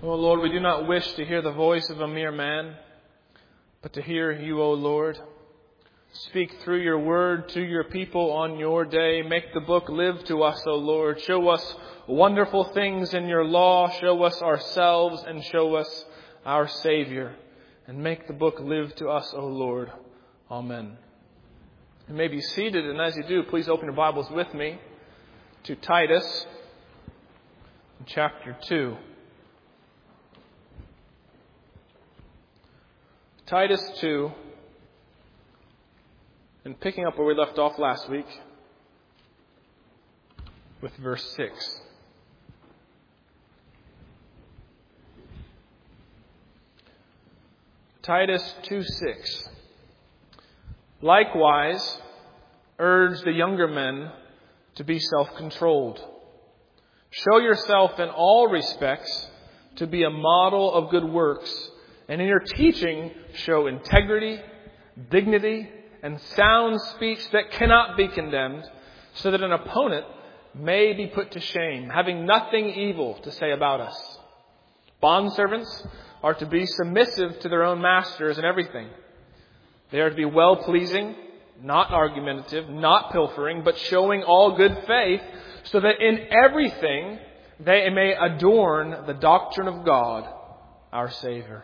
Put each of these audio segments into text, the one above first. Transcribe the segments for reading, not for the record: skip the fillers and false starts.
O Lord, we do not wish to hear the voice of a mere man, but to hear you, O Lord. Speak through your word to your people on your day. Make the book live to us, O Lord. Show us wonderful things in your law. Show us ourselves and show us our Savior. And make the book live to us, O Lord. Amen. You may be seated, and as you do, please open your Bibles with me to Titus chapter 2. Titus 2, and picking up where we left off last week with verse 6. Titus 2:6. Likewise, urge the younger men to be self-controlled. Show yourself in all respects to be a model of good works, and in your teaching show integrity, dignity, and sound speech that cannot be condemned, so that an opponent may be put to shame, having nothing evil to say about us. Bondservants are to be submissive to their own masters in everything. They are to be well-pleasing, not argumentative, not pilfering, but showing all good faith, so that in everything they may adorn the doctrine of God, our Savior.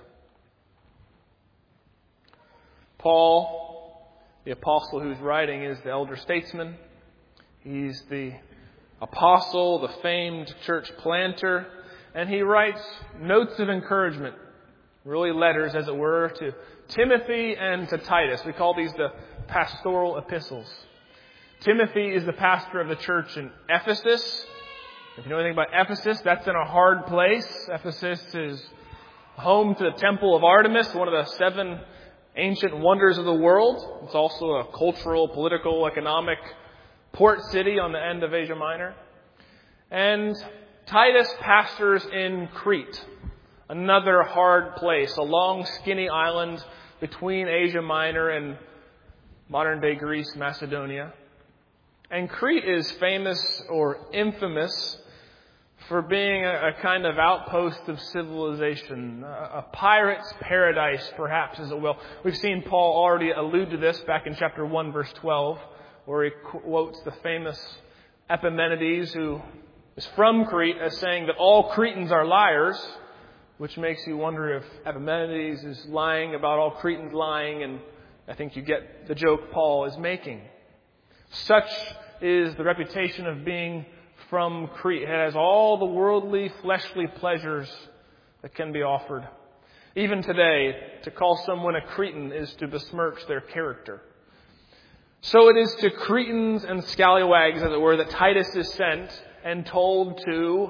Paul, the apostle who's writing, is the elder statesman. He's the apostle, the famed church planter, and he writes notes of encouragement, really letters, as it were, to Timothy and to Titus. We call these the pastoral epistles. Timothy is the pastor of the church in Ephesus. If you know anything about Ephesus, that's in a hard place. Ephesus is home to the Temple of Artemis, one of the 7 ancient wonders of the world. It's also a cultural, political, economic port city on the end of Asia Minor. And Titus pastors in Crete, another hard place, a long, skinny island between Asia Minor and modern-day Greece, Macedonia. And Crete is famous or infamous for being a kind of outpost of civilization, a pirate's paradise, perhaps, as it will. We've seen Paul already allude to this back in chapter 1, verse 12, where he quotes the famous Epimenides, who is from Crete, as saying that all Cretans are liars, which makes you wonder if Epimenides is lying about all Cretans lying, and I think you get the joke Paul is making. Such is the reputation of being from Crete. It has all the worldly, fleshly pleasures that can be offered. Even today, to call someone a Cretan is to besmirch their character. So it is to Cretans and scallywags, as it were, that Titus is sent and told to,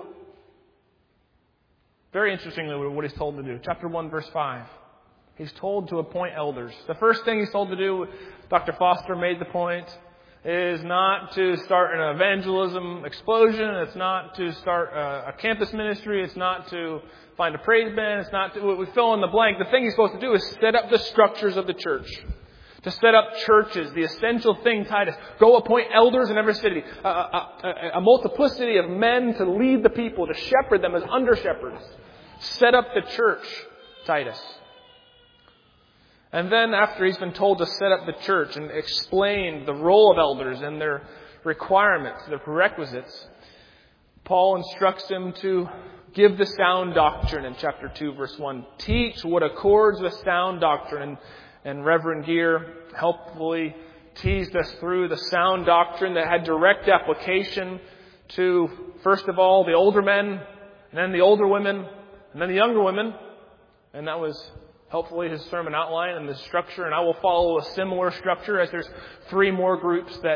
very interestingly, what he's told to do. Chapter 1, verse 5. He's told to appoint elders. The first thing he's told to do, Dr. Foster made the point, is not to start an evangelism explosion. It's not to start a campus ministry. It's not to find a praise band. It's not to, we fill in the blank. The thing he's supposed to do is set up the structures of the church. To set up churches, the essential thing, Titus. Go appoint elders in every city. A multiplicity of men to lead the people, to shepherd them as under-shepherds. Set up the church, Titus. And then after he's been told to set up the church and explain the role of elders and their requirements, their prerequisites, Paul instructs him to give the sound doctrine in chapter 2, verse 1. Teach what accords with sound doctrine. And Reverend Gear helpfully teased us through the sound doctrine that had direct application to, first of all, the older men, and then the older women, and then the younger women. And that was helpfully his sermon outline and the structure. And I will follow a similar structure, as there's 3 more groups that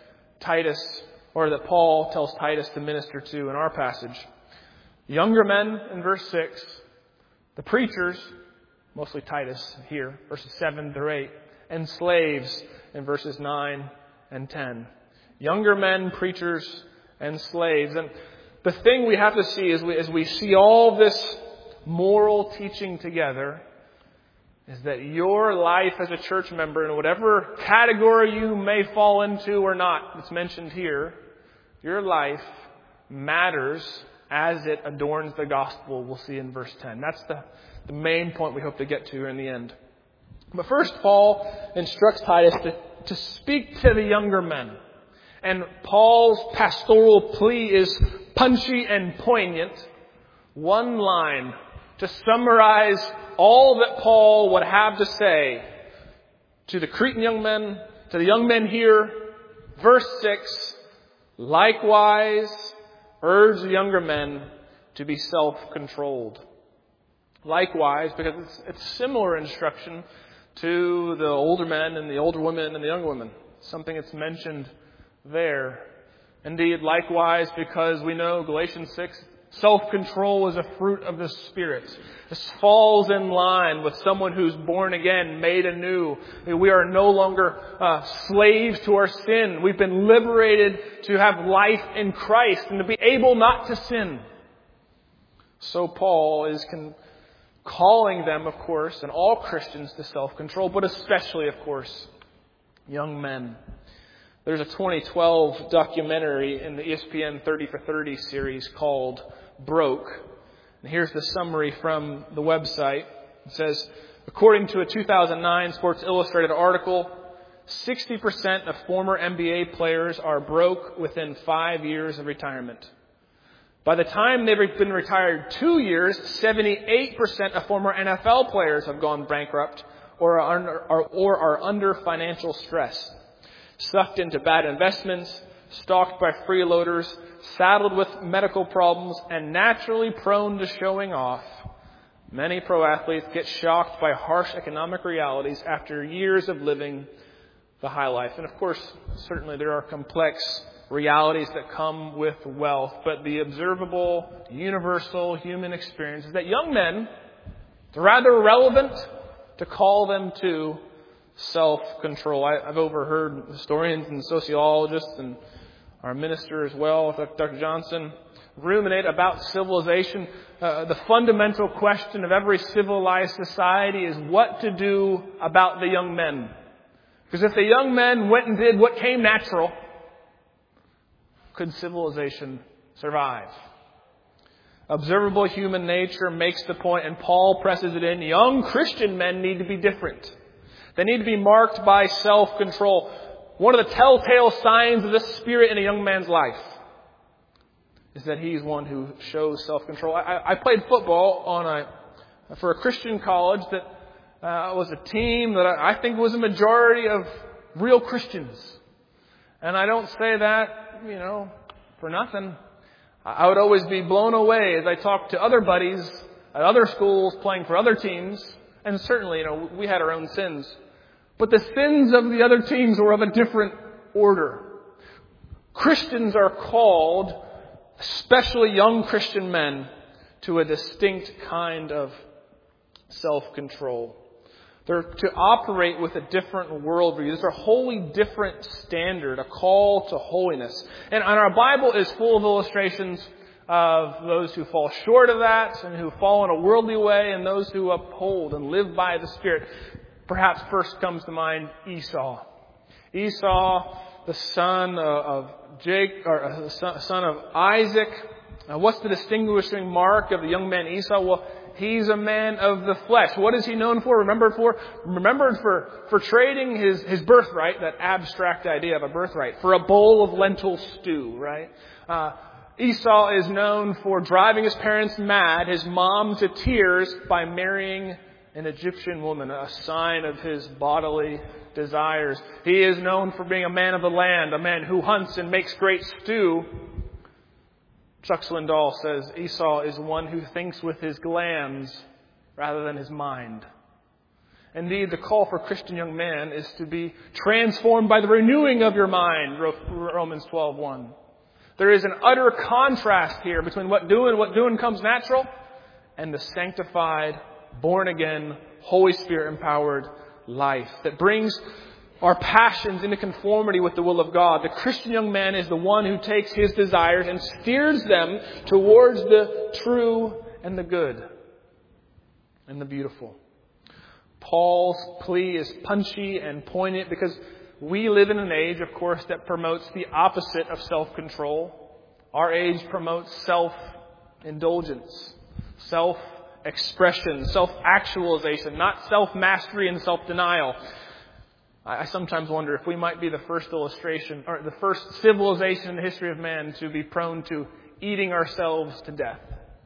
Paul tells Titus to minister to in our passage. Younger men in verse 6, the preachers, mostly Titus here, verses 7 through 8, and slaves in verses 9 and 10. Younger men, preachers, and slaves. And the thing we have to see as we see all this moral teaching together is that your life as a church member, in whatever category you may fall into or not, that's mentioned here, your life matters as it adorns the gospel, we'll see in verse 10. That's the main point we hope to get to in the end. But first, Paul instructs Titus to speak to the younger men. And Paul's pastoral plea is punchy and poignant. One line to summarize all that Paul would have to say to the Cretan young men, to the young men here. Verse 6, likewise, urge the younger men to be self-controlled. Likewise, because it's similar instruction to the older men and the older women and the younger women. Something that's mentioned there. Indeed, likewise, because we know Galatians 6, self-control is a fruit of the Spirit. This falls in line with someone who's born again, made anew. We are no longer slaves to our sin. We've been liberated to have life in Christ and to be able not to sin. So Paul is calling them, of course, and all Christians to self-control, but especially, of course, young men. There's a 2012 documentary in the ESPN 30 for 30 series called Broke. And here's the summary from the website. It says, according to a 2009 Sports Illustrated article, 60% of former NBA players are broke within 5 years of retirement. By the time they've been retired 2 years, 78% of former NFL players have gone bankrupt or are under financial stress. Sucked into bad investments, stalked by freeloaders, saddled with medical problems, and naturally prone to showing off. Many pro athletes get shocked by harsh economic realities after years of living the high life. And of course, certainly there are complex realities that come with wealth, but the observable, universal human experience is that young men, it's rather relevant to call them to self-control. I've overheard historians and sociologists and our minister as well, Dr. Johnson, ruminate about civilization. The fundamental question of every civilized society is what to do about the young men. Because if the young men went and did what came natural, could civilization survive? Observable human nature makes the point, and Paul presses it in. Young Christian men need to be different. They need to be marked by self-control. One of the telltale signs of the Spirit in a young man's life is that he's one who shows self-control. I played football for a Christian college that was a team that I think was a majority of real Christians. And I don't say that, for nothing. I would always be blown away as I talked to other buddies at other schools playing for other teams. And certainly, we had our own sins. But the sins of the other teams were of a different order. Christians are called, especially young Christian men, to a distinct kind of self-control. They're to operate with a different worldview. There's a wholly different standard, a call to holiness. And our Bible is full of illustrations of those who fall short of that and who fall in a worldly way and those who uphold and live by the Spirit. Perhaps first comes to mind Esau. Esau, the son of son of Isaac. What's the distinguishing mark of the young man Esau? Well, he's a man of the flesh. What is he known for? Remembered for trading his birthright, that abstract idea of a birthright, for a bowl of lentil stew, right? Esau is known for driving his parents mad, his mom to tears, by marrying an Egyptian woman, a sign of his bodily desires. He is known for being a man of the land, a man who hunts and makes great stew. Chuck Swindoll says Esau is one who thinks with his glands rather than his mind. Indeed, the call for Christian young man is to be transformed by the renewing of your mind, Romans 12:1. There is an utter contrast here between what doing comes natural and the sanctified, born-again, Holy Spirit-empowered life that brings our passions into conformity with the will of God. The Christian young man is the one who takes his desires and steers them towards the true and the good and the beautiful. Paul's plea is punchy and poignant because we live in an age, of course, that promotes the opposite of self-control. Our age promotes self-indulgence, self-expression, self-actualization, not self-mastery and self-denial. I sometimes wonder if we might be the first illustration, or the first civilization in the history of man to be prone to eating ourselves to death,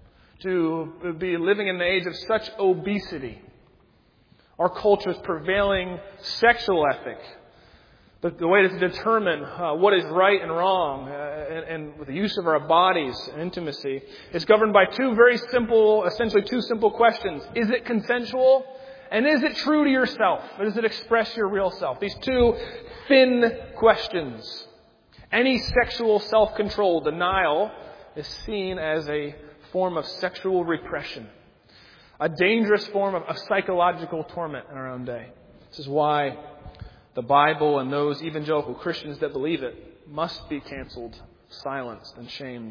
to be living in the age of such obesity. Our culture's prevailing sexual ethic, the way to determine what is right and wrong, and with the use of our bodies and intimacy, is governed by essentially two simple questions. Is it consensual? And is it true to yourself? Or does it express your real self? These two thin questions. Any sexual self-control denial is seen as a form of sexual repression, a dangerous form of psychological torment in our own day. This is why the Bible and those evangelical Christians that believe it must be canceled, silenced, and shamed.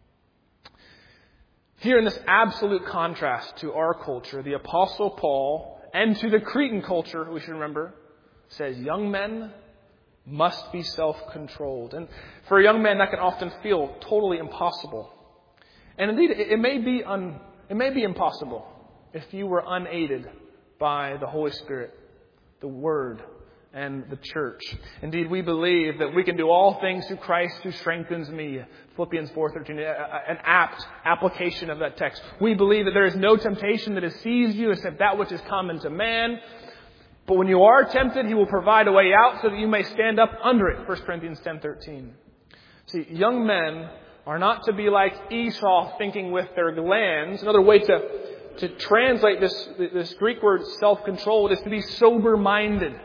Here in this absolute contrast to our culture, the Apostle Paul, and to the Cretan culture, we should remember, says young men must be self-controlled. And for a young man, that can often feel totally impossible. And indeed, it may be impossible if you were unaided by the Holy Spirit, the Word, and the church. Indeed, we believe that we can do all things through Christ who strengthens me. Philippians 4:13, an apt application of that text. We believe that there is no temptation that has seized you except that which is common to man. But when you are tempted, He will provide a way out so that you may stand up under it. 1 Corinthians 10:13. See, young men are not to be like Esau, thinking with their glands. Another way to translate this Greek word self-controlled is to be sober-minded.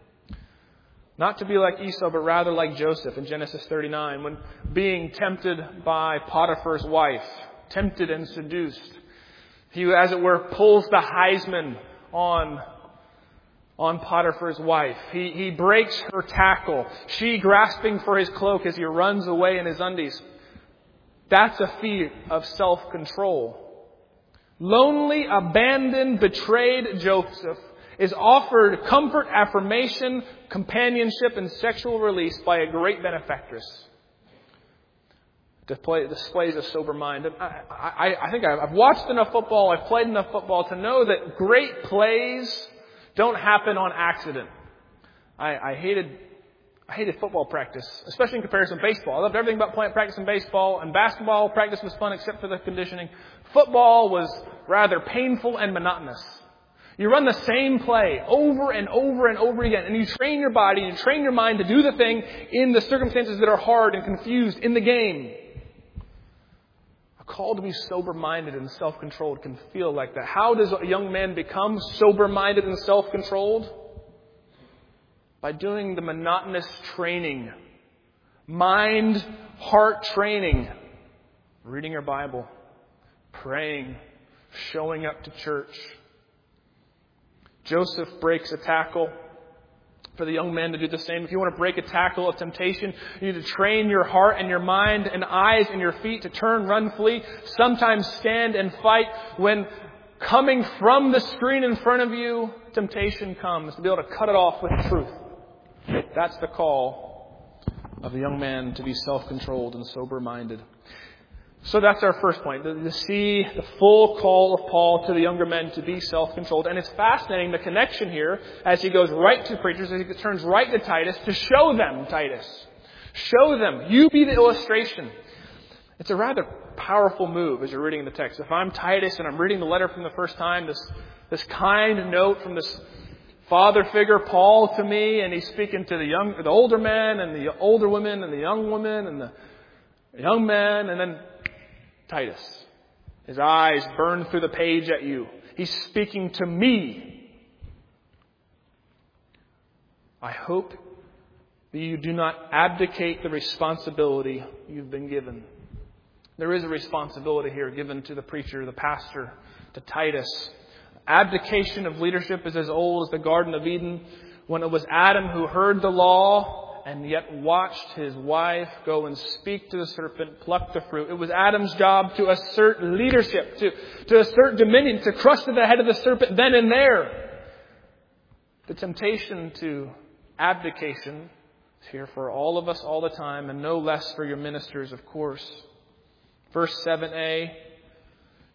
Not to be like Esau, but rather like Joseph in Genesis 39, when being tempted by Potiphar's wife, tempted and seduced, he, as it were, pulls the Heisman on Potiphar's wife. He breaks her tackle, she grasping for his cloak as he runs away in his undies. That's a feat of self-control. Lonely, abandoned, betrayed Joseph is offered comfort, affirmation, companionship, and sexual release by a great benefactress. Displays a sober mind. I think I've watched enough football, I've played enough football to know that great plays don't happen on accident. I hated football practice, especially in comparison to baseball. I loved everything about practicing baseball, and basketball practice was fun except for the conditioning. Football was rather painful and monotonous. You run the same play over and over and over again, and you train your body, you train your mind to do the thing in the circumstances that are hard and confused in the game. A call to be sober-minded and self-controlled can feel like that. How does a young man become sober-minded and self-controlled? By doing the monotonous training, mind-heart training, reading your Bible, praying, showing up to church. Joseph breaks a tackle. For the young man to do the same. If you want to break a tackle of temptation, you need to train your heart and your mind and eyes and your feet to turn, run, flee, sometimes stand and fight. When coming from the screen in front of you, temptation comes, to be able to cut it off with truth. That's the call of the young man, to be self-controlled and sober-minded. So that's our first point, to see the full call of Paul to the younger men to be self-controlled. And it's fascinating, the connection here, as he goes right to preachers, as he turns right to Titus, to show them, Titus. Show them. You be the illustration. It's a rather powerful move as you're reading the text. If I'm Titus and I'm reading the letter from the first time, this kind note from this father figure, Paul, to me, and he's speaking to the older men and the older women and the young women and the young men, and then Titus. His eyes burn through the page at you. He's speaking to me. I hope that you do not abdicate the responsibility you've been given. There is a responsibility here given to the preacher, the pastor, to Titus. Abdication of leadership is as old as the Garden of Eden, when it was Adam who heard the law and yet watched his wife go and speak to the serpent, pluck the fruit. It was Adam's job to assert leadership, to assert dominion, to crush to the head of the serpent then and there. The temptation to abdication is here for all of us all the time, and no less for your ministers, of course. Verse 7a,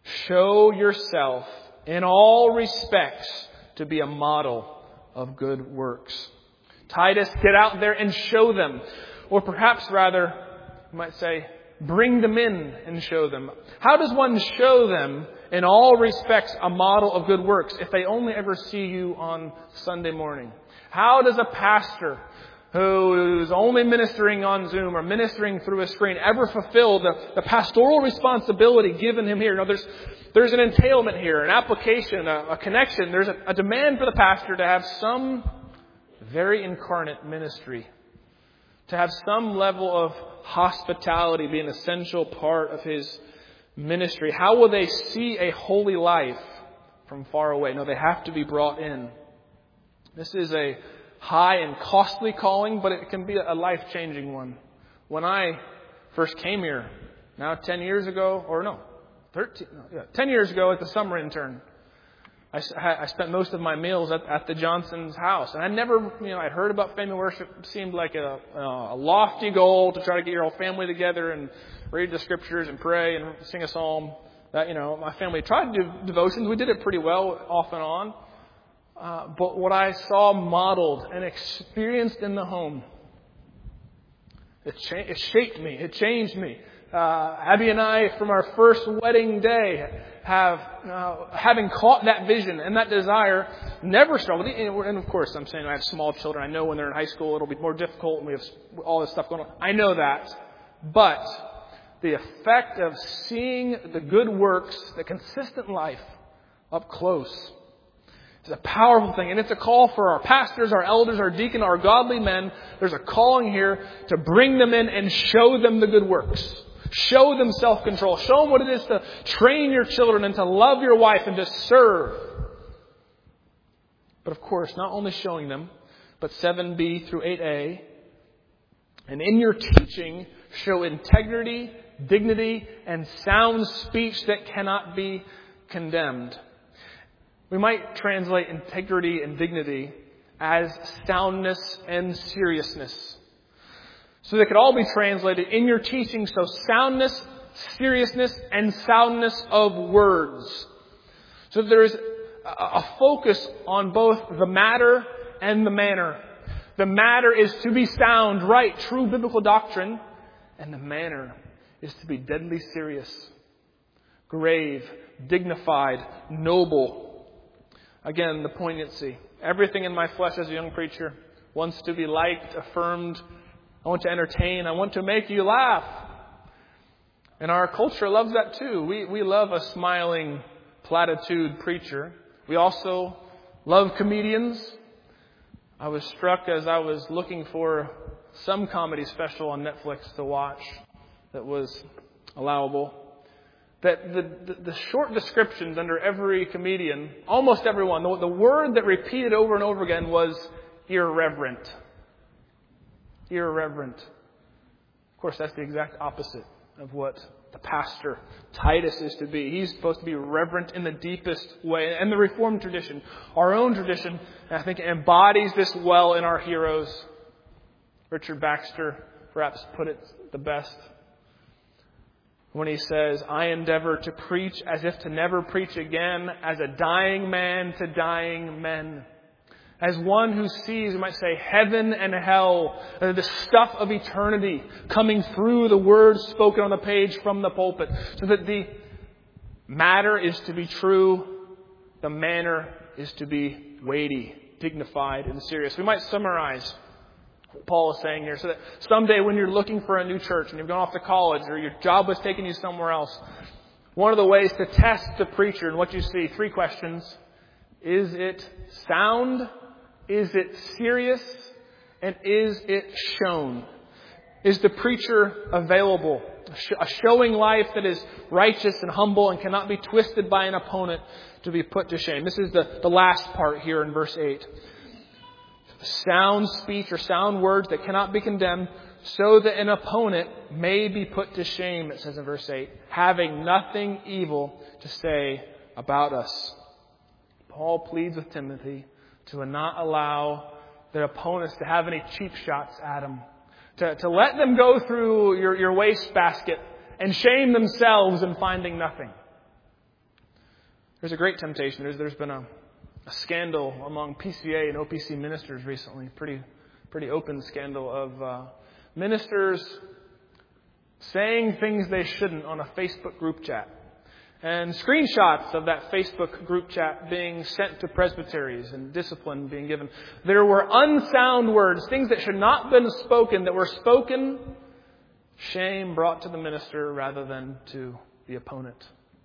Show yourself in all respects to be a model of good works. Titus, get out there and show them. Or perhaps rather, you might say, bring them in and show them. How does one show them in all respects a model of good works if they only ever see you on Sunday morning? How does a pastor who is only ministering on Zoom or ministering through a screen ever fulfill the pastoral responsibility given him here? There's an entailment here, an application, a connection. There's a demand for the pastor to have some very incarnate ministry, to have some level of hospitality be an essential part of his ministry. How will they see a holy life from far away? No, they have to be brought in. This is a high and costly calling, but it can be a life-changing one. When I first came here, now 10 years ago, 10 years ago as the summer intern, I spent most of my meals at the Johnson's house. And I never, I'd heard about family worship. It seemed like a lofty goal to try to get your whole family together and read the scriptures and pray and sing a psalm. That, my family tried to do devotions. We did it pretty well off and on. But what I saw modeled and experienced in the home, it shaped me. It changed me. Abby and I, from our first wedding day, having caught that vision and that desire, never struggled. And of course, I'm saying I have small children. I know when they're in high school, it'll be more difficult, and we have all this stuff going on. I know that. But the effect of seeing the good works, the consistent life up close, is a powerful thing. And it's a call for our pastors, our elders, our deacon, our godly men. There's a calling here to bring them in and show them the good works. Show them self-control. Show them what it is to train your children and to love your wife and to serve. But of course, not only showing them, but 7b through 8a. And in your teaching, show integrity, dignity, and sound speech that cannot be condemned. We might translate integrity and dignity as soundness and seriousness. So they could all be translated in your teaching. So soundness, seriousness, and soundness of words. So there is a focus on both the matter and the manner. The matter is to be sound, right, true biblical doctrine. And the manner is to be deadly serious, grave, dignified, noble. Again, the poignancy. Everything in my flesh as a young preacher wants to be liked, affirmed. I want to entertain. I want to make you laugh. And our culture loves that too. We love a smiling platitude preacher. We also love comedians. I was struck as I was looking for some comedy special on Netflix to watch that was allowable, that the short descriptions under every comedian, almost everyone, the word that repeated over and over again was irreverent. Irreverent. Of course, that's the exact opposite of what the pastor Titus is to be. He's supposed to be reverent in the deepest way. And the Reformed tradition, our own tradition, I think embodies this well in our heroes. Richard Baxter perhaps put it the best when he says, I endeavor to preach as if to never preach again, as a dying man to dying men. As one who sees, you might say, heaven and hell, the stuff of eternity coming through the words spoken on the page from the pulpit. So that the matter is to be true, the manner is to be weighty, dignified, and serious. We might summarize what Paul is saying here, so that someday when you're looking for a new church and you've gone off to college or your job was taking you somewhere else, one of the ways to test the preacher and what you see, 3 questions. Is it sound? Is it serious? And is it shown? Is the preacher available? A showing life that is righteous and humble and cannot be twisted by an opponent to be put to shame. This is the last part here in verse 8. Sound speech or sound words that cannot be condemned, so that an opponent may be put to shame, it says in verse 8, having nothing evil to say about us. Paul pleads with Timothy to not allow their opponents to have any cheap shots at him. To let them go through your wastebasket and shame themselves in finding nothing. There's a great temptation. There's been a scandal among PCA and OPC ministers recently, pretty open scandal of ministers saying things they shouldn't on a Facebook group chat. And screenshots of that Facebook group chat being sent to presbyteries and discipline being given. There were unsound words, things that should not have been spoken, that were spoken, shame brought to the minister rather than to the opponent.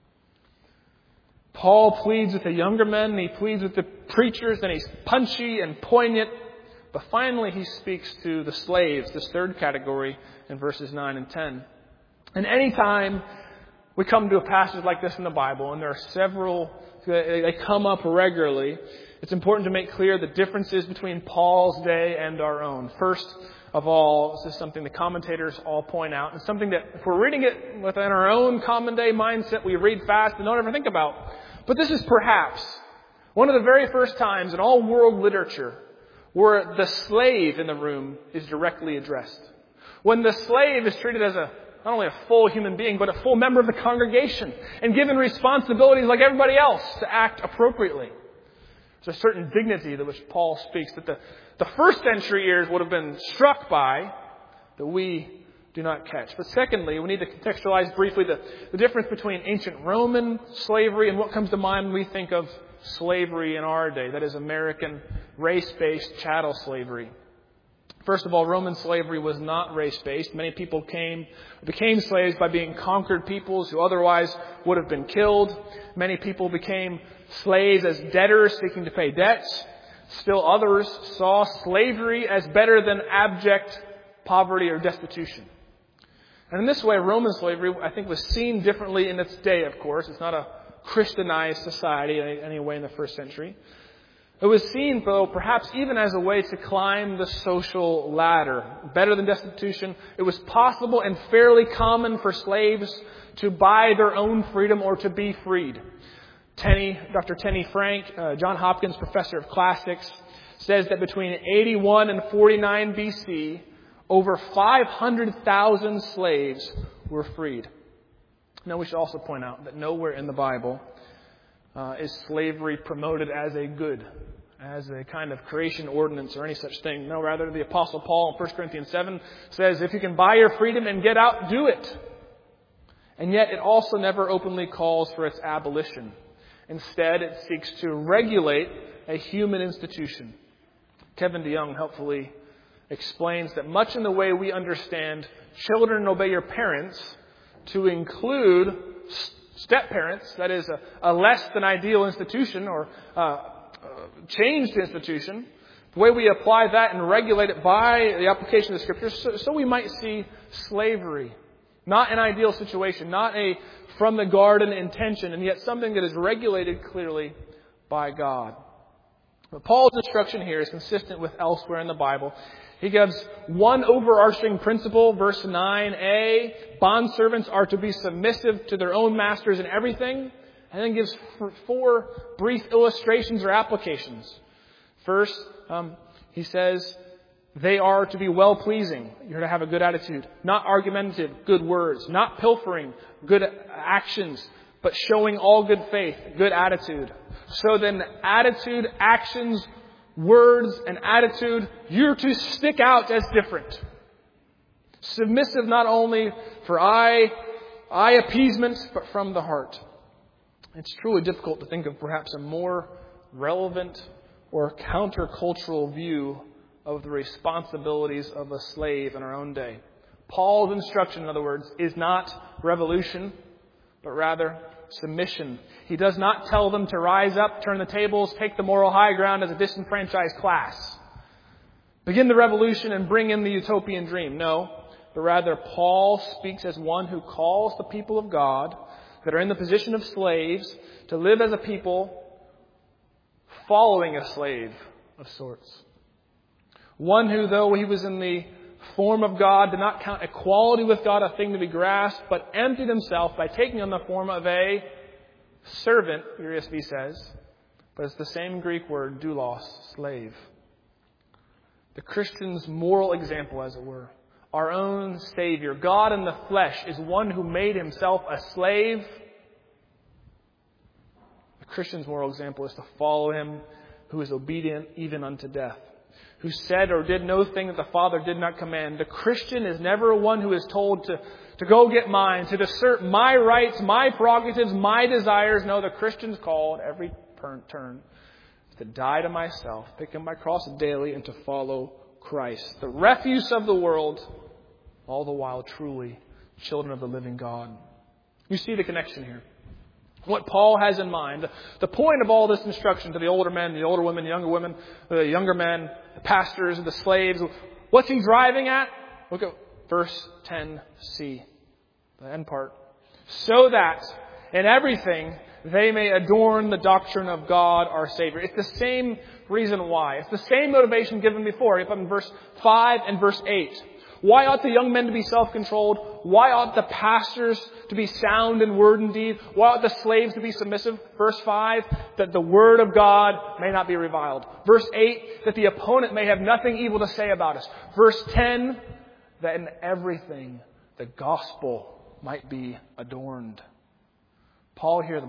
Paul pleads with the younger men, and he pleads with the preachers, and he's punchy and poignant. But finally he speaks to the slaves, this third category, in verses 9 and 10. And any time we come to a passage like this in the Bible, and there are several, they come up regularly, it's important to make clear the differences between Paul's day and our own. First of all, this is something the commentators all point out, and something that if we're reading it within our own common day mindset, we read fast and don't ever think about. But this is perhaps one of the very first times in all world literature where the slave in the room is directly addressed. When the slave is treated as not only a full human being, but a full member of the congregation and given responsibilities like everybody else to act appropriately. There's a certain dignity to which Paul speaks that the first century ears would have been struck by that we do not catch. But secondly, we need to contextualize briefly the difference between ancient Roman slavery and what comes to mind when we think of slavery in our day. That is American race-based chattel slavery. First of all, Roman slavery was not race-based. Many people became slaves by being conquered peoples who otherwise would have been killed. Many people became slaves as debtors seeking to pay debts. Still others saw slavery as better than abject poverty or destitution. And in this way, Roman slavery, I think, was seen differently in its day, of course. It's not a Christianized society anyway in the first century. It was seen, though, perhaps even as a way to climb the social ladder. Better than destitution, it was possible and fairly common for slaves to buy their own freedom or to be freed. Dr. Tenny Frank, Johns Hopkins professor of classics, says that between 81 and 49 BC, over 500,000 slaves were freed. Now, we should also point out that nowhere in the Bible is slavery promoted as a good, as a kind of creation ordinance or any such thing. No, rather, the Apostle Paul in 1 Corinthians 7 says, if you can buy your freedom and get out, do it. And yet it also never openly calls for its abolition. Instead, it seeks to regulate a human institution. Kevin DeYoung helpfully explains that much in the way we understand children obey your parents to include step-parents, that is a less than ideal institution or changed institution, the way we apply that and regulate it by the application of the Scriptures, so we might see slavery. Not an ideal situation, not a from the garden intention, and yet something that is regulated clearly by God. But Paul's instruction here is consistent with elsewhere in the Bible. He gives one overarching principle, verse 9a, bondservants are to be submissive to their own masters in everything, and then gives four brief illustrations or applications. First, he says, they are to be well-pleasing. You're to have a good attitude. Not argumentative, good words. Not pilfering, good actions. But showing all good faith, good attitude. So then, attitude, actions, words, and attitude, you're to stick out as different. Submissive not only for eye appeasement, but from the heart. It's truly difficult to think of perhaps a more relevant or countercultural view of the responsibilities of a slave in our own day. Paul's instruction, in other words, is not revolution, but rather submission. He does not tell them to rise up, turn the tables, take the moral high ground as a disenfranchised class. Begin the revolution and bring in the utopian dream. No, but rather Paul speaks as one who calls the people of God that are in the position of slaves to live as a people following a slave of sorts. One who, though he was in the form of God, did not count equality with God a thing to be grasped, but emptied himself by taking on the form of a servant, your ESV says, but it's the same Greek word, doulos, slave. The Christian's moral example, as it were, our own Savior, God in the flesh, is one who made himself a slave. The Christian's moral example is to follow him who is obedient even unto death, who said or did no thing that the Father did not command. The Christian is never one who is told to go get mine, to assert my rights, my prerogatives, my desires. No, the Christian's called every turn to die to myself, pick up my cross daily, and to follow Christ, the refuse of the world, all the while truly children of the living God. You see the connection here. What Paul has in mind, the point of all this instruction to the older men, the older women, the younger men, the pastors, the slaves, what's he driving at? Look at verse 10c, the end part. So that in everything they may adorn the doctrine of God our Savior. It's the same reason why. It's the same motivation given before. Up in verse 5 and verse 8. Why ought the young men to be self-controlled? Why ought the pastors to be sound in word and deed? Why ought the slaves to be submissive? Verse 5, that the word of God may not be reviled. Verse 8, that the opponent may have nothing evil to say about us. Verse 10, that in everything the gospel might be adorned. Paul here,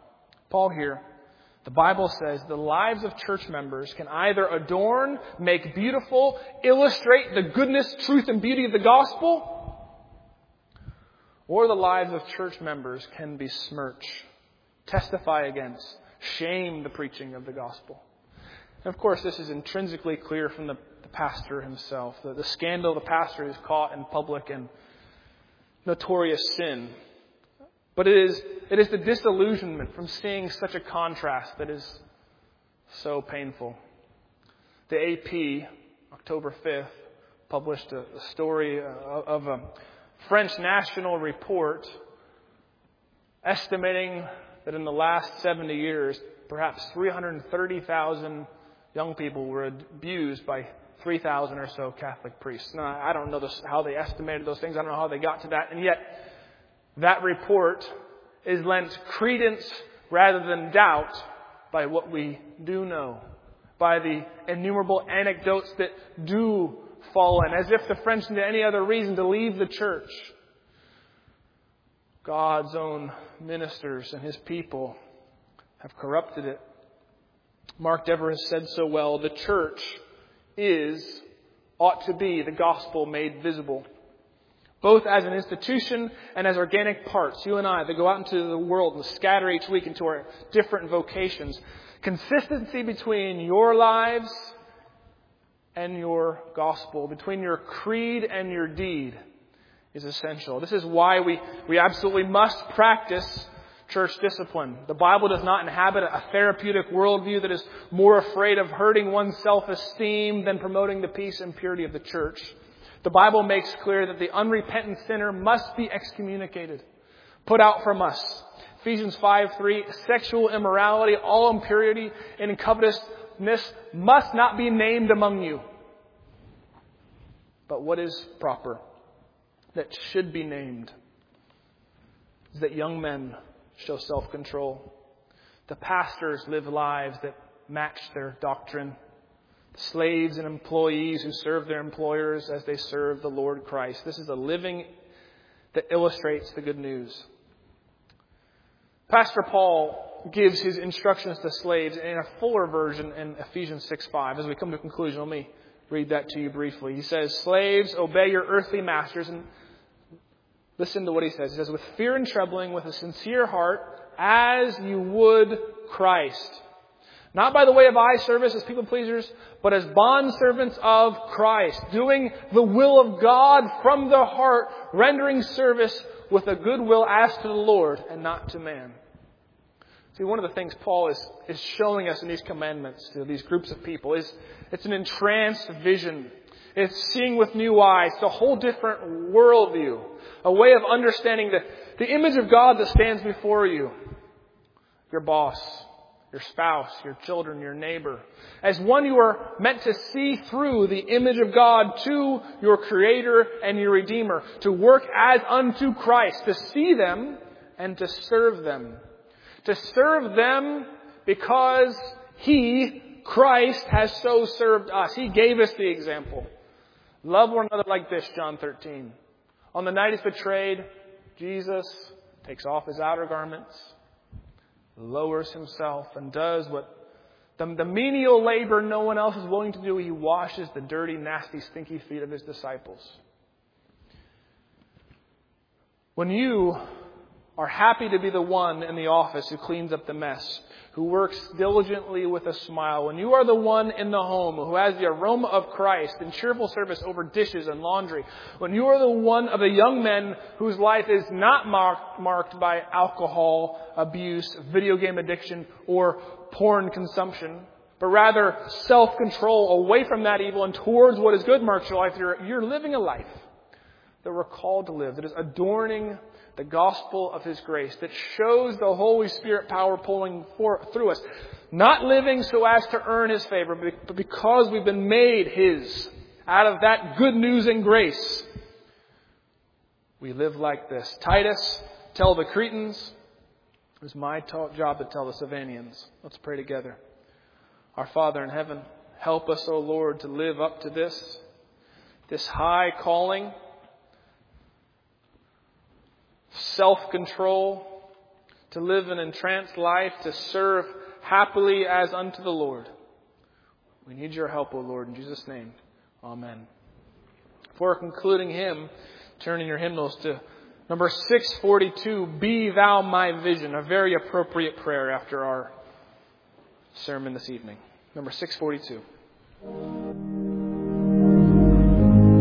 the Bible says the lives of church members can either adorn, make beautiful, illustrate the goodness, truth, and beauty of the gospel, or the lives of church members can besmirch, testify against, shame the preaching of the gospel. And of course, this is intrinsically clear from the pastor himself. The scandal the pastor is caught in public and notorious sin. But it is the disillusionment from seeing such a contrast that is so painful. The AP, October 5th, published a story of a French national report estimating that in the last 70 years, perhaps 330,000 young people were abused by 3,000 or so Catholic priests. Now, I don't know how they estimated those things. I don't know how they got to that. And yet, that report is lent credence rather than doubt by what we do know, by the innumerable anecdotes that do fall in, as if the French needed any other reason to leave the church. God's own ministers and his people have corrupted it. Mark Dever has said so well, the church ought to be the gospel made visible, both as an institution and as organic parts, you and I, that go out into the world and scatter each week into our different vocations. Consistency between your lives and your gospel, between your creed and your deed, is essential. This is why we absolutely must practice church discipline. The Bible does not inhabit a therapeutic worldview that is more afraid of hurting one's self-esteem than promoting the peace and purity of the church. The Bible makes clear that the unrepentant sinner must be excommunicated, put out from us. Ephesians 5:3, sexual immorality, all impurity and covetousness must not be named among you. But what is proper, that should be named, is that young men show self-control. The pastors live lives that match their doctrine. Slaves and employees who serve their employers as they serve the Lord Christ. This is a living that illustrates the good news. Pastor Paul gives his instructions to slaves in a fuller version in Ephesians 6:5. As we come to a conclusion, let me read that to you briefly. He says, slaves, obey your earthly masters. And listen to what he says. He says, with fear and trembling, with a sincere heart, as you would Christ. Not by the way of eye service as people pleasers, but as bondservants of Christ, doing the will of God from the heart, rendering service with a good will as to the Lord and not to man. See, one of the things Paul is showing us in these commandments to these groups of people is it's an entranced vision. It's seeing with new eyes. It's a whole different worldview, a way of understanding the image of God that stands before you, your boss, your spouse, your children, your neighbor. As one you are meant to see through the image of God to your Creator and your Redeemer, to work as unto Christ, to see them and to serve them. To serve them because He, Christ, has so served us. He gave us the example. Love one another like this, John 13. On the night He's betrayed, Jesus takes off His outer garments, lowers himself and does what the menial labor no one else is willing to do. He washes the dirty, nasty, stinky feet of his disciples. When you are happy to be the one in the office who cleans up the mess, who works diligently with a smile, when you are the one in the home who has the aroma of Christ in cheerful service over dishes and laundry, when you are the one of the young men whose life is not marked by alcohol abuse, video game addiction, or porn consumption, but rather self-control away from that evil and towards what is good marks your life, you're living a life that we're called to live, that is adorning the gospel of His grace, that shows the Holy Spirit power pulling through us. Not living so as to earn His favor, but because we've been made His. Out of that good news and grace, we live like this. Titus, tell the Cretans. It was my job to tell the Savanians. Let's pray together. Our Father in heaven, help us, O Lord, to live up to this high calling, self-control, to live an entranced life, to serve happily as unto the Lord. We need your help, O Lord, in Jesus' name. Amen. For a concluding hymn, turn in your hymnals to number 642, Be Thou My Vision, a very appropriate prayer after our sermon this evening. Number 642.